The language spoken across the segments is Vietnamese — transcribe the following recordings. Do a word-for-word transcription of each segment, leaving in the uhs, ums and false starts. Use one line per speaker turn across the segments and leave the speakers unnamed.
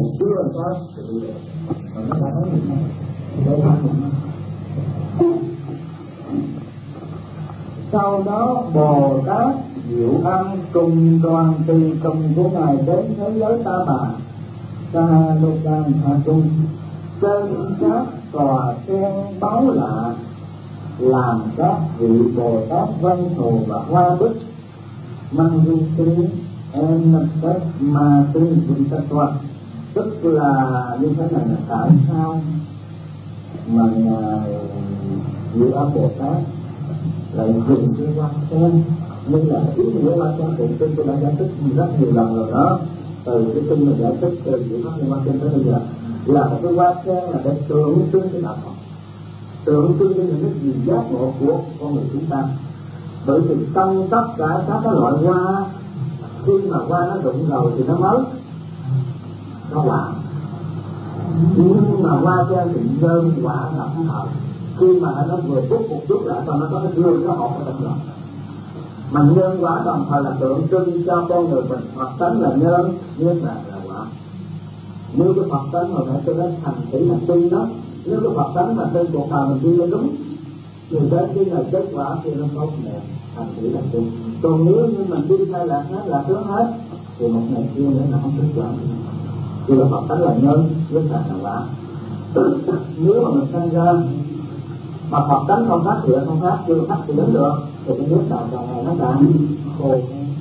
chưa có sự được mà nó đã thấy mình để phát mình. Sau đó Bồ Tát Diệu Âm cùng đoàn tùy tùng của ngài đến thế giới Ta Bà Sa Lô Cam Tha Trung, trên các tòa sen báu lạ làm các vị Bồ Tát Văn Thù và Hoa Bích mang du tiếng em tất ma tương dung tất toa. Tức là như thế này là tại sao mà ngài Diệu Âm Bồ Tát lại dùng cái hoa sen, như là ý nghĩa hoa sen tượng trưng tôi đã giải thích rất nhiều lần rồi đó. Từ cái kinh mình giải thích từ chữ pháp hoa sen tới bây giờ là một cái hoa sen là để tượng trưng cho đạo Phật, tượng trưng cho những cái gì giác ngộ của con người chúng ta. Bởi vì trong tất cả các cái loại hoa, khi mà hoa nó rụng rồi thì nó mới có quả, nhưng mà hoa sen thì đơn quả là thật. Khi mà nó vừa phút một chút lại còn nó có cái gương nó hột ở trong đó. Mà nhân quả đồng thời là tượng trưng cho con người mình. Phật tánh là nhân, nhân là là quả. Nếu cái Phật tánh hồi nãy tôi nói thành tỷ là tuy đó, nếu cái Phật tánh mà trên cuộc đời mình đi lên đúng thì đến cái ngày kết quả thì nó tốt đẹp, thành tỷ là tuy. Còn nếu như mình đi sai lạc hết, lạc hướng hết thì một ngày kia nữa nó không kết quả. Thì là Phật tánh là nhân, nhân là là quả. Nếu mà mình sinh ra mà Phật tánh không phát hiện, không phát chưa phát triển được thì cái nước đạo càng ngày nó càng khô.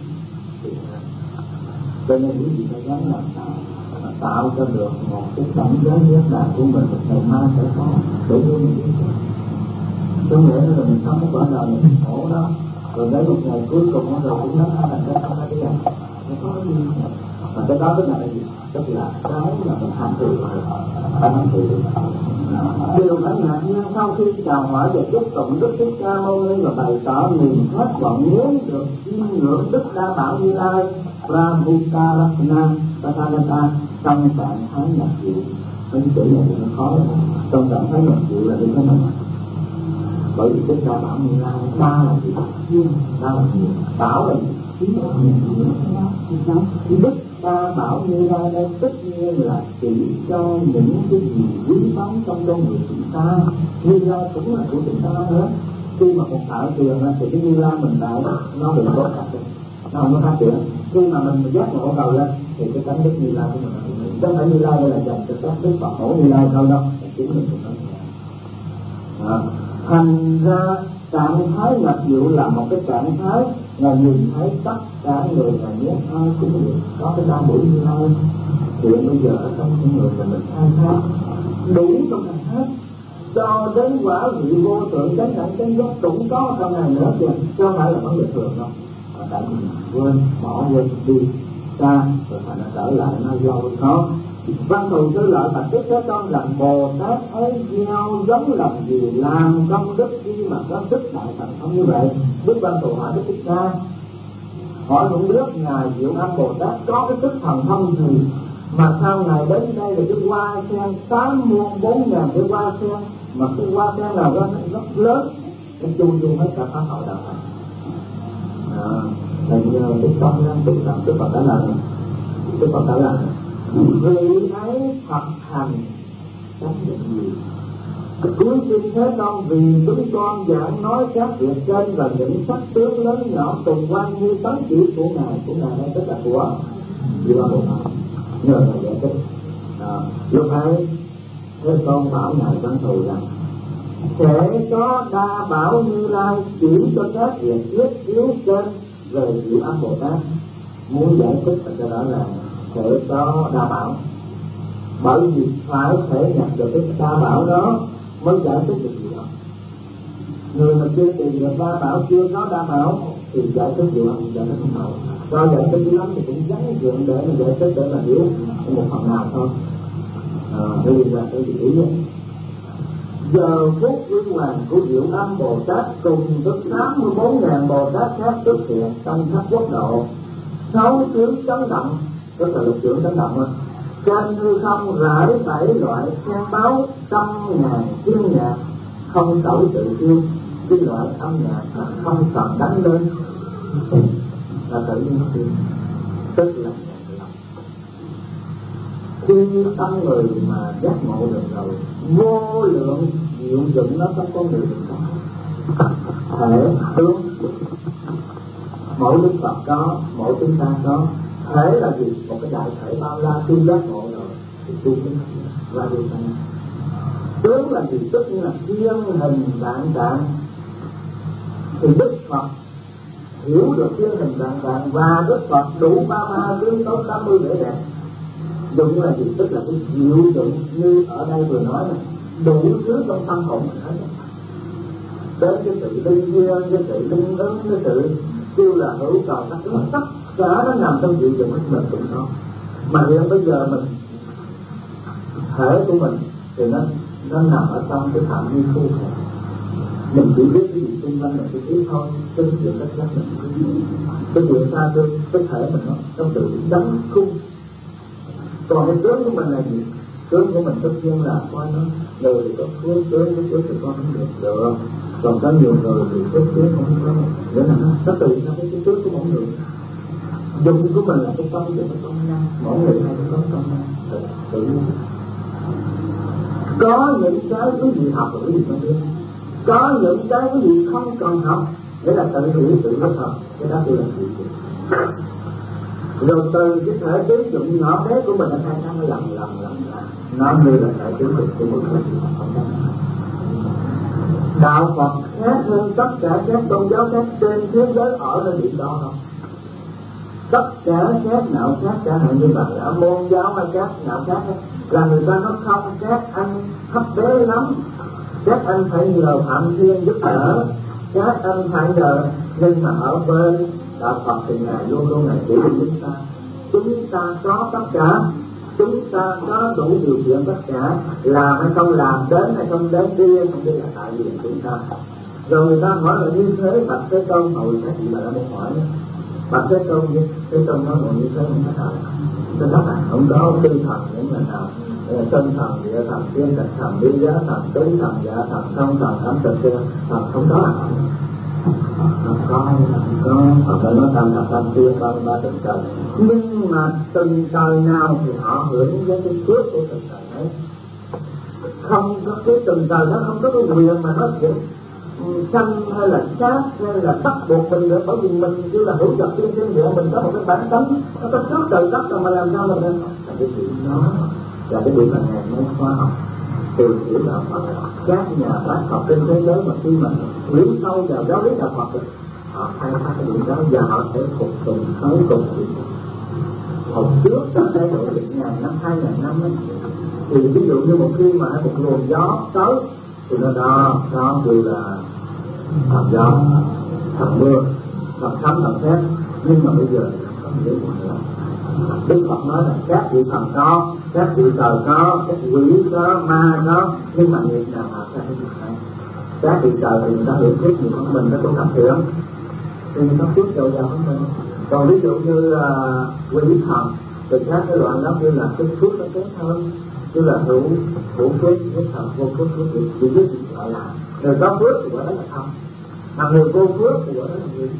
Cho nên quý vị phải gắng làm sao mà tạo cho được một cái cảnh giới nước đạo của mình một ngày mai sẽ có để đưa mình đi. Trong nghĩa là mình sống cái đời mình khổ đó, rồi đến một ngày cuối cùng rồi cũng nói là cái không phải đi làm, nó có cái gì mà cái đó tức là cái gì? Tức là cái mà mình tham dự rồi, tham dự. Điều phải ngạc nhiên sau khi chào hỏi và chúc tụng Đức Thích Ca Mâu Ni và bày tỏ niềm khát vọng muốn được chiêm ngưỡng Đức Đa Bảo Như Lai Prabhupada Ratna Tatthagata trong trạng thái nhạc diệu. Cái chữ này thì nó khó lắm. Trong trạng thái nhạc diệu là như thế này. Bởi vì Đức Đa Bảo Như Lai đa là gì? Đa là gì? Bảo là gì? Đức Đa Bảo Như Lai đây tất nhiên là chỉ cho những cái gì quý báu trong con người chúng ta. Như Lai cũng là của chúng ta nữa. Khi mà một thợ tiền thì cái Như Lai mình đại nó bị bó chặt rồi, nó không có phát triển. Khi mà mình giác ngộ cầu lên thì cái cánh Đức Như Lai của mình nó không phải Như Lai đây là dành cho các Đức Phật Tổ Như Lai thôi đâu, chính mình cũng nói. Thành ra trạng thái nhập diệu là một cái trạng thái là nhìn thấy tất cả người là muốn ai cũng được có cái đa buổi Như Lai. Hiện bây giờ ở trong những người là mình khai thác đủ trong khai thác cho đến quả vị vô thượng chánh đẳng chánh giác cũng có trong này nữa kìa, chứ không phải là vấn đề thường đâu. Mà tại mình quên bỏ quên đi xa rồi thành nó trở lại nó lâu khó. Văn Thù Sư Lợi Bạch Đức Thế Tôn rằng Bồ Tát ấy gieo giống làm gì làm công đức khi mà có đức đại thần thông như vậy. Đức Văn Thù hỏi Đức Thích Ca, hỏi không biết ngài Diệu Âm Bồ Tát có cái đức thần thông gì mà sao ngài đến đây là cái hoa sen tám muôn bốn ngàn cái hoa sen, mà cái hoa sen nào đó rất lớn cái chu du hết cả pháp hội đạo này. Là nhờ Đức Công năng tụng rằng Đức Phật đã làm, Đức Phật đã làm vì ấy thật hành tránh được gì. Cuối kinh Thế Tôn vì chúng con giảng nói các việc trên và những sắc tướng lớn nhỏ tùng quan như tấn chỉ của ngài, của ngài đây tức là của Diệu Âm Bồ Tát. Nhờ ngài giải thích. À, lúc ấy Thế Tôn bảo ngài Văn Thù rằng sẽ có Đa Bảo Như Lai chỉ cho các việc thiết yếu trên về Diệu Âm Bồ Tát. Muốn giải thích và cho đó là sẽ có Đa Bảo, bởi vì phải thể nhập được cái Đa Bảo đó mới giải thích được gì đó. Người mà chưa tìm được Đa Bảo, chưa có Đa Bảo thì giải thích Diệu Âm giải thích không nổi. Cho giải thích lắm thì cũng gắn dựng để mà giải thích để mà hiểu một phần nào thôi. À, đây là cái ý đó. Giờ phút vinh hoàng của Diệu Âm Bồ Tát cùng với tám mươi bốn ngàn Bồ Tát khác xuất hiện trong khắp quốc độ. Sáu tướng chấn động, tức là lục trưởng chấn động. Trên hư không rải bảy loại sen báo trăm ngàn thiên nhạc không đổi tự yêu, cái loại âm nhạc mà không cần đánh lên là tự nhiên nó tiêu, tức là khi tâm người mà giác ngộ được rồi, vô lượng diệu dụng nó trong con người mình có thể tướng, mỗi đức Phật có, mỗi chúng ta có. Thể là gì? Một cái đại thể bao la, tu giác ngộ rồi thì tu cái ra điều này. Tướng là gì? Tức là thiên hình vạn trạng. Thì Đức Phật hiểu được thiên hình vạn trạng và Đức Phật đủ ba ba tướng tốt tám mươi vẻ đẹp. Dụng là gì? Tức là cái diệu dụng như ở đây vừa nói này, đủ thứ trong tâm hồn mình hết. Đến cái sự linh duyên, cái sự linh ứng, cái sự kêu là hữu cầu các thứ, tất cả nó nằm trong diệu dụng của mình cũng có. Mà hiện bây giờ mình thể của mình thì nó nó nằm ở trong cái phạm vi khu thể. Mình chỉ biết cái gì xung quanh mình chỉ biết thôi, cái chuyện tất cả mình chỉ biết. Cái chuyện xa xưa, cái thể mình nó trong sự đóng khung. Còn cái tướng của mình là gì? Tướng của mình tất nhiên là coi nó người thì có phước tướng, cái tướng thì con không được được. Còn có nhiều người thì phước tướng không có, nghĩa là nó tùy theo cái tướng của mỗi người. Dụng của mình là cái công dụng của công năng, mỗi người hay có công năng tự nhiên. Có những cái quý vị học và quý vị không biết, có những cái quý vị không cần học để là tự hiểu tự bất học, cái đó tôi là gì? Rồi từ cái thể tướng dụng nhỏ bé của mình nó thay nó lần lần lần nó như là thể tướng dụng của một người không có. Đạo Phật khác hơn tất cả các tôn giáo khác trên thế giới ở nơi điểm đó không? Tất cả các đạo khác, chẳng hạn như là đạo môn giáo hay các đạo khác là người ta nói không, các anh thấp bé lắm, các anh phải nhờ Phạm Thiên giúp đỡ, các anh phải nhờ. Nhưng mà ở bên đạo Phật thì Ngài luôn luôn Ngài chỉ cho chúng ta, chúng ta có tất cả, chúng ta có đủ điều kiện tất cả, làm hay không làm, đến hay không đến, đi hay không đi là tại vì chúng ta. Rồi người ta hỏi là như thế, Bạch Thế Tôn hồi các chị bà đã một hỏi đó. Bạch Thế Tôn Thế Tôn nói là như thế không có thật. Tôi nói là không có tư thần những là nào, tinh thần, địa thần, thiên trạch thần, lý giá thần, tứ thần, dạ thần, thông thần, ấm thực kia, thần không có là không có, không có, hoặc là nó thành thật tâm tiên ba mươi ba tầng trời. Nhưng mà từng trời nào thì họ hưởng với cái phước của từng trời ấy. Không có cái từng trời nó không có cái quyền mà nói chuyện sanh hay là sát hay là bắt buộc mình được, bởi vì mình như là hữu vật trên thiên địa, mình có một cái bản tánh nó có trước trời đất rồi mà làm sao mình nên là cái chuyện đó là cái điểm mà ngày mới khoa học tìm hiểu đạo Phật. Các nhà bác học trên thế giới mà khi mà hiểu sâu vào giáo lý đạo Phật rồi họ khai thác cái điểm đó và họ sẽ phục tùng tới cùng điểm. Hồi trước cách đây độ một ngàn năm, hai ngàn năm ấy, thì ví dụ như một khi mà một luồng gió tới thì nó đo đo đều là thần gió, thần mưa, thần sấm, thần sét. Nhưng mà bây giờ không biết nữa. Đức Phật nói là các vị thần có, các vị trời có, các quỷ có, ma có, nhưng mà nghiệp nào mà ra cái việc này. Các vị trời thì người ta hiểu biết nhiều hơn mình, nó cũng thập thiện thì người ta phước dồi dào hơn mình. Còn ví dụ như uh, quỷ thần thì các cái loại đó như là cái phước nó kém hơn, như là hữu hữu phước, cái thần vô phước, phước thì chỉ biết gì gọi là người có phước thì gọi đó là thần, mà người vô phước thì gọi đó là gì.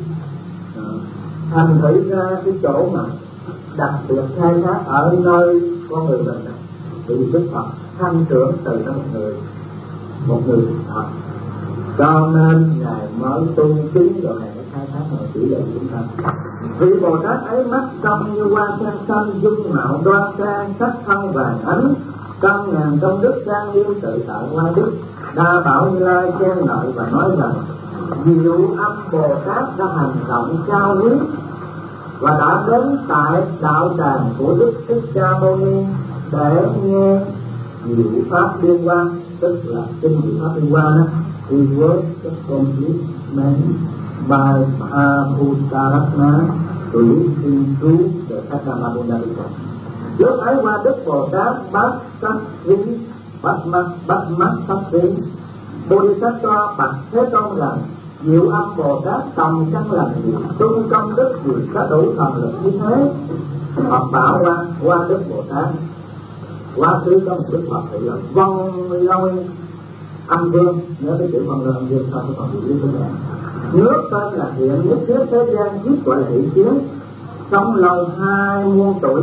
Thành thử ra cái chỗ mà đặc biệt khai thác ở nơi con người mình này, thì Đức Phật thanh trưởng từ đó một người một người thật, cho nên Ngài mới tu tiến rồi Ngài mới khai thác này chỉ dạy chúng ta. Vị Bồ Tát ấy mắt trong như hoa sen xanh, dung mạo đoan trang, sắc thân vàng ánh, trăm ngàn công đức trang nghiêm tự tại ngoại đức. Đa Bảo Như Lai khen ngợi và nói rằng diệu âm Bồ Tát đã hành động cao quý và đã đến tại đạo tràng của Đức Thích Ca Mâu Ni để nghe diệu pháp liên quan, tức là kinh diệu pháp liên quan đó. He was the complete man by Mahabhutaratna to listen to the Sakkamabuddha. Lúc ấy qua Đức Bồ Tát bát sắc thí bát mắt bát mắt sắc thí Bodhisattva bạch Thế Tôn rằng diệu âm Bồ Tát tầm căn lành gì, tu công đức gì có đủ thần lực như thế. Phật bảo qua qua Đức Bồ Tát quá khứ có một Đức Phật thì là vong lôi âm vương, nhớ cái chữ vong lôi âm vương sao còn bị lý các bạn. Nước tên là Thiện, nhất thiết thế gian kiếp gọi là Hỷ Chiến, sống lâu hai muôn tuổi,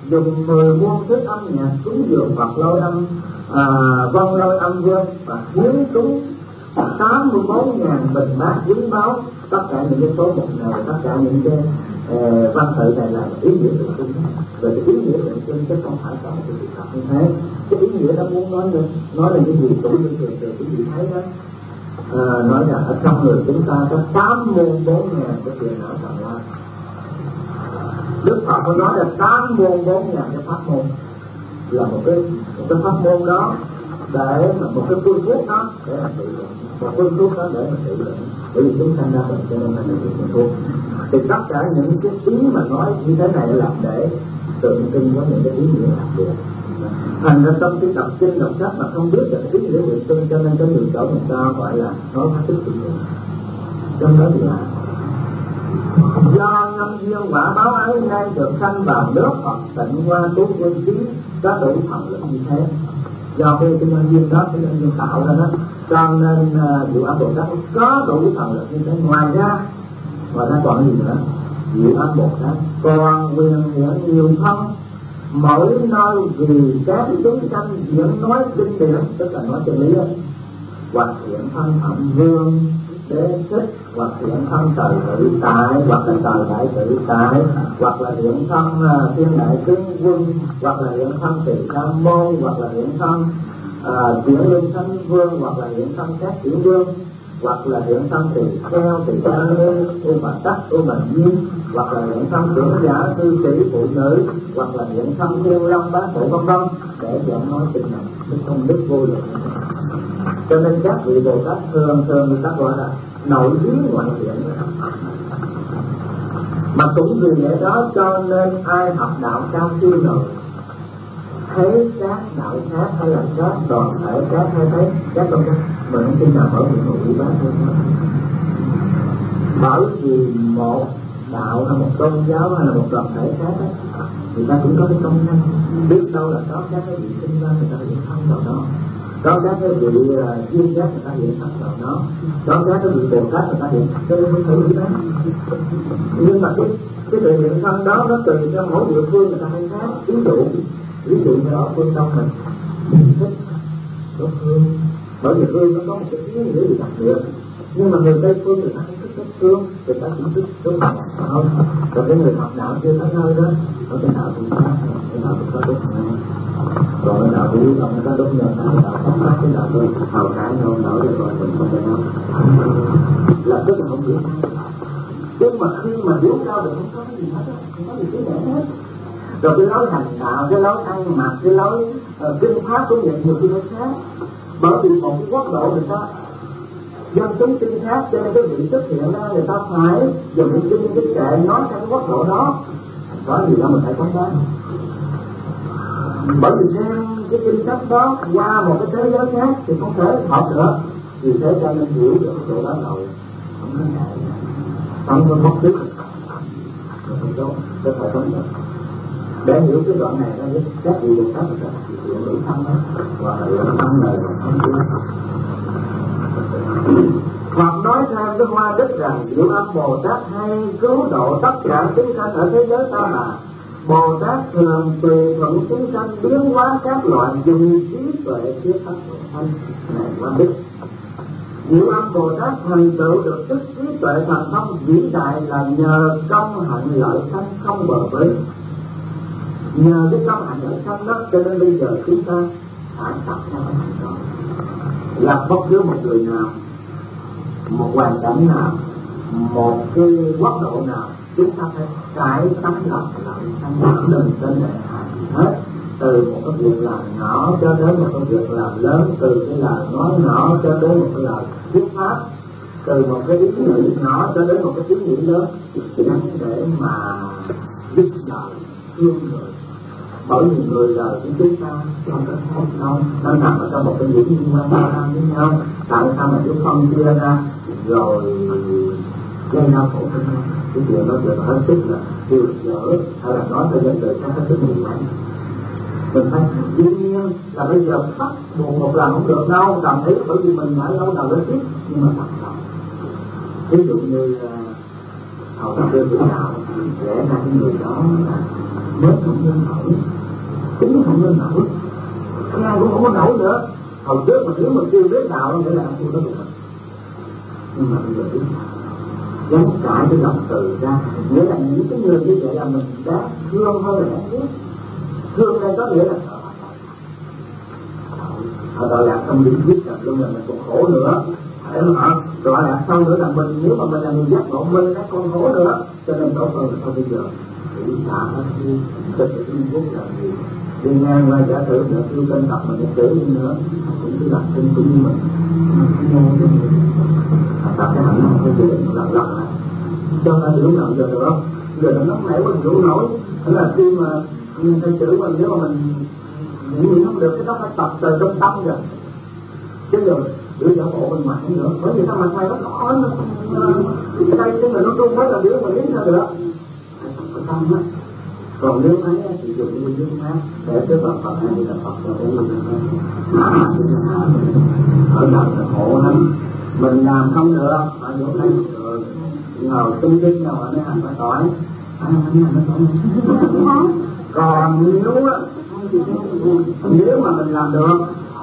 dùng mười muôn thức âm nhạc cúng dường hoặc lôi âm à, vân lôi âm vương và hiến cúng tám mươi bốn ngàn bình bát quý báu. Tất cả những cái số một này, tất cả những cái uh, văn tự này là ý nghĩa tượng trưng. Về cái ý nghĩa tượng trưng chứ không phải có một cái sự thật như thế. Cái ý nghĩa nó muốn nói lên, nói là những gì cũng như thường thường quý vị thấy đó. À, nói rằng ở trong người chúng ta có tám mươi bốn ngàn cái quyền não thần hoa. Đức Phật có nói là tám mươi bốn ngàn cái pháp môn, là một cái một cái pháp môn đó để một cái phương thuốc đó để mà trị bệnh, một phương thuốc đó để mà trị bệnh. Bởi vì chúng sanh ra bệnh cho nên là được phương thuốc. Thì tất cả những cái ý mà nói như thế này là để tượng trưng có những cái ý nghĩa đặc biệt. Thành ra trong cái đọc kinh đọc sách mà không biết được ý nghĩa tượng trưng, cho nên có nhiều chỗ người ta gọi là nói pháp thức tượng trưng. Trong đó là do nhân duyên quả báo ấy nay được sanh vào nước hoặc tịnh qua tú quân trí có đủ thần lực như thế. Do cái cái nhân duyên đó, cái nhân duyên tạo ra đó, cho nên Diệu Âm Bồ Tát có đủ thần lực như thế. Ngoài ra, ngoài ra còn gì nữa? Diệu Âm Bồ Tát còn quyền hiện nhiều thân mỗi nơi vì các chúng sanh diễn nói kinh điển, tức là nói chân lý đó, hoặc hiện thân thẩm vương đế thích, hoặc hiện thân trời tự tại, hoặc là trời đại tự tại, hoặc là hiện thân uh, thiên đại tướng quân, hoặc là hiện thân tỳ nam môn, hoặc là hiện thân chuyển uh, lương thánh vương, hoặc là hiện thân các tiểu vương, hoặc là hiện thân tỳ kheo, tỳ đan lê, u bà tắc, u bà duyên, hoặc là hiện thân trưởng giả, thư sĩ, phụ nữ, hoặc là hiện thân thiên long bá hộ vân vân, để giọng nói tình này cái công đức vô lượng. Cho nên các vị Bồ Tát thường thường người ta gọi là nội biến ngoại hiện. Mà cũng vì lẽ đó cho nên ai học đạo cao siêu rồi, thấy các đạo khác hay là các đoàn thể khác hay thấy các công tác mà không tin nào mở miệng một quý bác hơn. Bởi vì một đạo hay một tôn giáo hay là một đoàn thể khác ấy, người ta cũng có cái công năng, biết đâu là có các cái vị sinh ra người ta hiện thân vào đó, có các cái vị chuyên giác người ta hiện thân vào đó, có các cái vị Bồ Tát người ta hiện thân, cho nên không thể nghĩ đó. Nhưng mà cái cái sự hiện thân đó nó tùy theo mỗi địa phương người ta hay khác. Ví dụ ví dụ như ở phương Đông mình mình thích đốt hương, bởi vì hương nó có một cái ý nghĩa gì đặc biệt. Nhưng mà người Tây phương người ta không thích đốt hương, người ta cũng thích đốt nhạc không. Còn cái người học đạo chưa tới nơi đó, ở cái đạo cũng khác, cái đạo cũng có đốt nhạc. Còn cái đạo cũng không có đốt nhạc, cái đạo không khác, cái đạo tôi hào cả nhau nổi được rồi mình không thể nói. Lập tức là không biết. Nhưng mà khi mà hiểu cao được không có cái gì hết á, không có gì cái để hết. Rồi cái lối hành đạo, cái lối ăn mặc, cái lối uh, kinh pháp cũng vậy, nhiều khi nó khác. Bởi vì một cái quốc độ người ta dân chúng kinh khác, cho nên cái vị xuất hiện đó người ta phải dùng cái kinh cái kệ nói cho cái quốc độ đó. Bởi vì đó mình phải có đó. Bởi vì đem cái kinh sách đó qua một cái thế giới khác thì không thể học được. Vì thế cho nên hiểu được chỗ đó rồi không có ngại, không có mất đức, không có cái phải vấn đề. Để hiểu cái đoạn này đó, các vị Bồ Tát người ta thực hiện lưỡng thân đó, hoặc là lưỡng thân này là không biết. Hoặc nói theo cái Hoa Đức rằng Diệu Âm Bồ Tát hay cứu độ tất cả chúng sanh ở thế giới ta bà. Bồ Tát thường tùy thuận chúng sanh biến hóa các loại dùng trí tuệ chia thân thanh này Hoa Đức. Diệu Âm Bồ Tát thành tựu được sức trí tuệ thần thông vĩ đại là nhờ công hạnh lợi sanh không bờ bến. Nhờ cái công hạnh lợi sanh đó cho nên bây giờ chúng ta phải tập theo cái hạnh đó. Gặp bất cứ một người nào, một hoàn cảnh nào, một cái quốc độ nào, chúng ta phải cải tấm lòng lợi sanh, đừng tên đại hại hết. Từ một cái việc làm nhỏ cho đến một cái việc làm lớn, từ cái lời nói nhỏ cho đến một cái lời thuyết pháp, từ một cái ý nghĩ nhỏ cho đến một cái ý nghĩ lớn, gắn để mà giúp đời thương người. Bởi vì người đời của chúng ta không có khác đâu, nó nằm ở trong một cái những liên quan ra với nhau. Tại sao mà chúng phân chia ra rồi gây đau khổ cho nhau? Cái chuyện đó chuyện hết sức là điều dở, hay là nói cho dân đời có hết sức mù quáng. Mình phải dĩ nhiên là bây giờ bắt buộc một lần không được đâu, đồng ý, bởi vì mình đã lâu nào đến tiếp, nhưng mà thật lòng. Ví dụ như hầu nào đưa tự đạo, lẽ ra cái người đó là mới không lên nổi, cũng không lên nổi, nghe cũng không có nổi nữa. Hồi trước mà nếu mà chưa biết đạo nó phải làm tôi có được, nhưng mà bây giờ biết dám trải cái lòng từ ra, nghĩa là những cái người như vậy là mình đã thương hơn là đáng ghét. Thương đây có nghĩa là họ đòi lạc không điểm biết rằng luôn là mình còn khổ nữa, để mà họ đòi lạc xong nữa là mình, nếu mà mình là người giác ngộ mình nó còn khổ nữa, cho nên tốt hơn là thôi bây giờ thì xả hết đi, cho sự Trung Quốc là gì đi ngang qua giả sử nữa kêu tên tập mình chửi đi nữa cũng cứ làm kinh cũng như mình, nghe cho mình tập cái hạnh này cái gì lần lần này cho ta hiểu nào giờ được không? Giờ nó nóng nảy mình đủ nổi, thế là khi mà mình phải chửi mình, nếu mà mình nghĩ không được cái đó phải tập từ trong tâm rồi, chứ giờ biểu giả bộ bên ngoài nữa, bởi vì sao mặt ngoài nó khó nó đây cái người nó trung mới là biểu mà lý sao được, phải tập cái tâm á. Còn nếu ấy thì dùng nguyên nhân khác để cái Phật Phật hay là Phật là cái nguyên nhân khác ở đời là khổ lắm, mình làm không được phải chỗ này được ngồi tung tích nào ở mấy hành phải tỏi phải không hành phải tỏi. Còn nếu á nếu mà mình làm được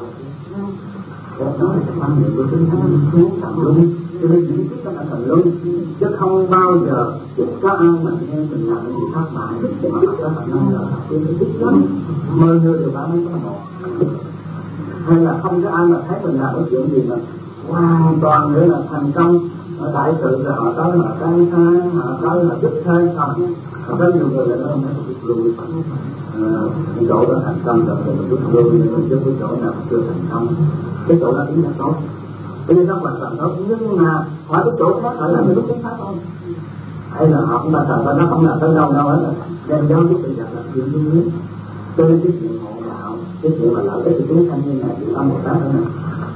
đó là cái quan niệm của chúng ta xuống tầm luân, cho nên chỉ biết các tầm luân chứ không bao giờ có ai mà nghe mình làm cái gì thất bại để mà bắt các bạn năm giờ tôi phải biết lắm mười người đều ba mấy có một, hay là không có ai mà thấy mình làm cái chuyện gì mà hoàn toàn nữa là thành công ở đại sự là họ tới họ cai khai họ tới họ giúp thay không, họ tới nhiều người là nó không phải biết lui cái chỗ đó thành công rồi mình biết lui chứ cái chỗ nào chưa thành công cái chỗ đó tính là tốt, cái đó hoàn toàn tốt, nhưng mà hỏi cái chỗ khác phải làm cái lúc chính xác không, hay là họ cũng đã sợ nó không làm tới đâu đâu hết rồi đem giáo dục bây giờ là chuyện như thế. Cho nên cái chuyện hộ đạo, cái chuyện mà lợi ích của chúng sanh như này thì có một cái nữa này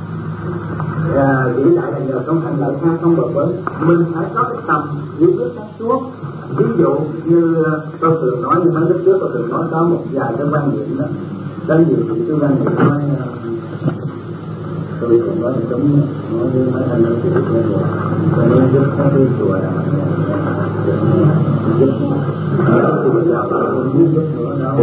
à, vĩ đại là nhờ trong hạnh lợi tha không bờ bến, mình phải có cái tầm hiểu biết sáng suốt. Ví dụ như tôi thường nói, như mấy lúc trước tôi thường nói có một vài cái quan điểm đó đến nhiều thì cái quan điểm nói tôi cũng nói đúng nói với mấy anh em thì được nghe rồi tôi nói giúp các cái chùa là giúp ở thì bây giờ tôi muốn giúp nữa đâu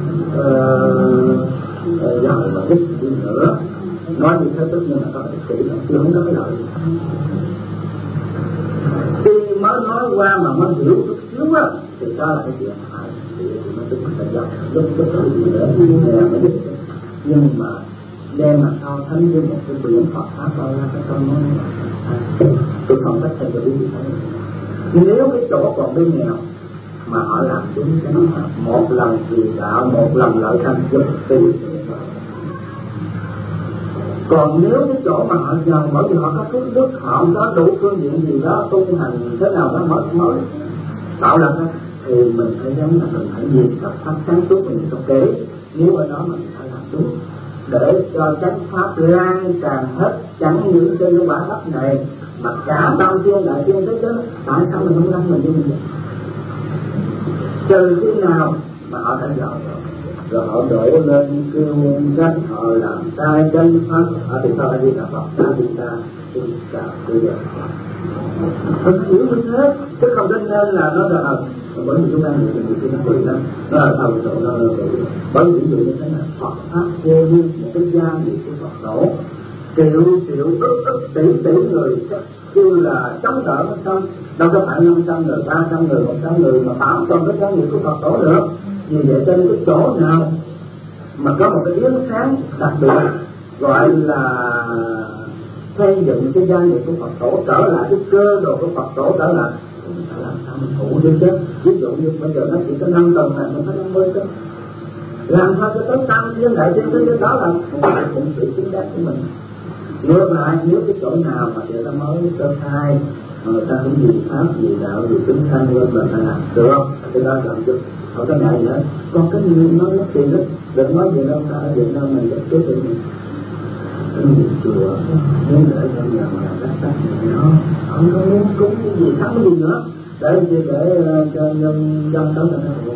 giờ mà giúp đi nữa nói như thế tất nhiên là có cái kỹ là chưa không có cái lợi khi mới nói qua mà mới hiểu chút xíu á thì đó là cái chuyện phải thì nó tính phải dọc giúp giúp cái gì nữa nghe mới giúp, nhưng mà đem mà so sánh với một cái quyển Phật pháp coi ra cái câu nói này tôi không thích thầy cho quý vị thấy. Nếu cái chỗ còn bên nghèo mà họ làm đúng cái nó một lần vì đạo một lần lợi thành giúp thì còn nếu cái chỗ mà họ giàu bởi vì họ có phước đức họ có đủ phương diện gì đó tu hành thế nào đó mới mới tạo lập ra thì mình phải giống là mình phải nhìn tập pháp sáng suốt mình cho kỹ, nếu ở đó mình phải làm đúng để cho chánh pháp lan tràn hết chẳng những trên cái quả đất này mà cả bao thiên đại thiên thế giới. Tại sao mình không làm mình như mình trừ khi nào mà họ đã giàu rồi rồi họ đổ lên kêu cách họ làm sai chánh pháp ở thì sao đi là Phật ta đi ta đi cả bây giờ thật hiểu như thế chứ không đến nên là nó là bởi vì chúng ta người người chúng ta quỳ lắm nó là thầu số nó là quỳ bởi vì ví dụ như thế này Phật pháp vô như một cái gia nghiệp của Phật tổ triệu triệu ức ức tỷ tỷ người kêu là chống đỡ nó xong đâu có phải năm trăm người ba trăm người một trăm người mà tám trăm cái gia nghiệp của Phật tổ nữa. Vì vậy cho nên cái chỗ nào mà có một cái yếu sáng đặc biệt gọi là xây dựng cái gia nghiệp của Phật tổ trở lại cái cơ đồ của Phật tổ trở lại phải làm sao mình phụ đi chứ. Ví dụ như bây giờ nó chỉ có năm tầng này mình phải năm mươi chứ làm sao cho tới tam thiên đại thiên thế giới đó là cũng sự chính đáng của mình. Ngược lại nếu cái chỗ nào mà người ta mới sơ khai mà người ta không gì pháp gì đạo gì tính thanh lên là phải làm được không? Cái đó làm chút không có ngại nữa. Còn cái gì nói mất tiền đó đừng nói gì đâu, ta ở Việt Nam mình rất chết rồi cái gì chùa muốn để trong nhà mà đắt đắt này nó không có muốn cúng cái gì thắng gì nữa để gì để cho nhân dân đó là nó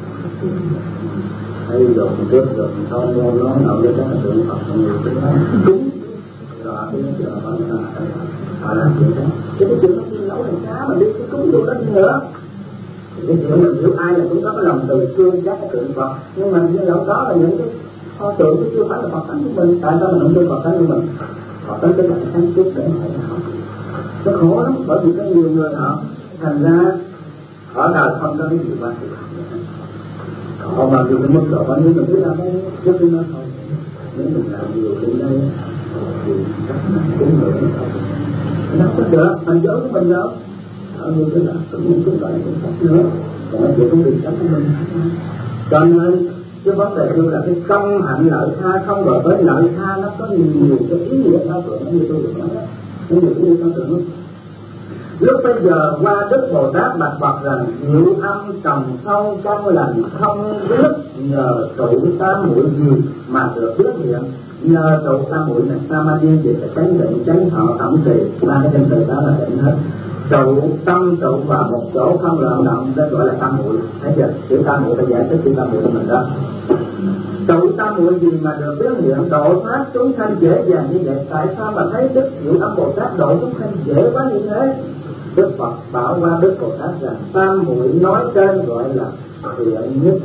hay rồi một chút rồi sau nó nó nào lên đó là tượng Phật mọi người cũng nói đúng rồi cái chuyện là họ họ làm chuyện đó cái cái chuyện nó đi nấu làm cá mà đi cái cúng vô đó nữa Cái chuyện mình hiểu ai là cũng có cái lòng từ thương các cái tượng Phật, nhưng mà như đó, đó là những cái pho tượng chứ chưa phải là Phật tánh của mình. Tại sao mình không đưa Phật tánh của mình? Họ tới cái đại thánh trước để họ học. Nó khổ lắm, bởi vì có nhiều người họ thành ra họ đời không có cái gì quan trọng. Họ mà dù cái mức độ bao nhiêu mình biết là cái trước khi nó thôi. Nếu mình làm nhiều đến đây thì chắc là cũng người nó không có được, thành giới của mình đâu. Ở như thế là cũng cũng vậy cũng khác nữa. Còn cái chuyện cũng được chắc của mình. Cho nên cái vấn đề như là cái công hạnh lợi tha, không gọi với lợi tha nó có nhiều cái ý nghĩa thao tưởng như tôi được nói đó. Nó nhiều ý nghĩa thao tưởng. Lúc bây giờ qua Đức Bồ Tát bạch Phật rằng diệu âm trầm sâu trong lành không biết nhờ trụ tam muội gì mà được biết hiện. Nhờ trụ tam muội này Samadhi thì phải tránh định, tránh thọ, ẩm trì, ba cái danh từ đó là định hết. Trụ tâm trụ vào một chỗ không loạn động đó gọi là tam muội. Thấy chưa? Chữ tam muội ta giải thích chữ tam muội của mình đó. Trụ tam muội gì mà được biết hiện độ thoát chúng sanh dễ dàng như vậy? Tại sao mà thấy Đức Diệu Âm Bồ Tát độ chúng sanh dễ quá như thế? Đức Phật bảo qua Đức Bồ Tát rằng tam muội nói trên gọi là thiện nhất.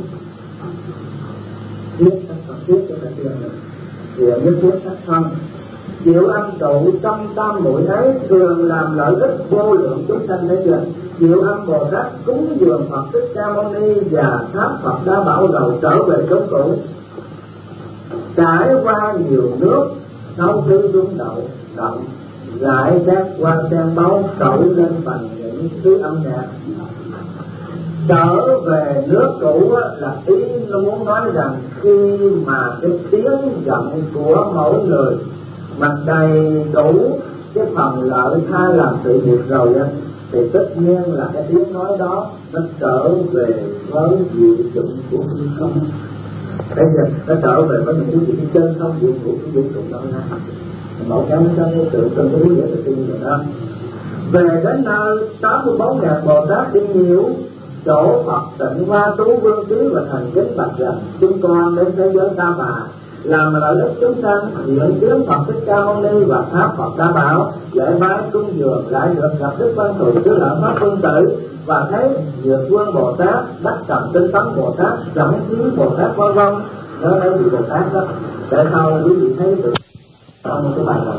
Nhất các Phật thiết cho ta tiên này. Thiện nhất thiết các thân. Diệu âm trụ trong tam muội ấy thường làm lợi ích vô lượng chúng sanh. Thấy chưa? Diệu âm Bồ Tát cúng dường Phật Thích Ca Mâu Ni và tháp Phật Đa Bảo Lầu trở về chốn cũ. Trải qua nhiều nước, sau khi rung động, động rải các hoa sen báu trỗi lên bằng những thứ âm nhạc. Trở về nước cũ là ý nó muốn nói rằng khi mà cái tiếng giọng của mỗi người mà đầy đủ cái phần lợi tha làm sự việc rồi á, thì tất nhiên là cái tiếng nói đó nó trở về với diệu dụng của hư không. Thấy chưa? Nó trở về với những cái gì trên không diệu của cái vũ trụ đó ra. Một cái nó có tự từng cái hướng dẫn tự nhiên rồi đó. Về đến nơi tám mươi bốn ngàn Bồ Tát đi nhiễu chỗ Phật tịnh Hoa Tú Vương Trí và thành kính bạch rằng chúng con đến thế giới Ta Bà làm lợi ích chúng sanh, hiện kiến Phật Thích Ca Mâu Ni và tháp Phật Đa Bảo, lễ bái cúng dường, lại được gặp Đức Văn Thù Chứ Lợi Pháp Vương Tử và thấy Dược Vương Bồ Tát, Đắc Trầm Tinh Tấn Bồ Tát, Rộng Khí Bồ Tát vân vân. Nhớ đây vị Bồ Tát đó, để sau quý vị thấy được trong cái bài này.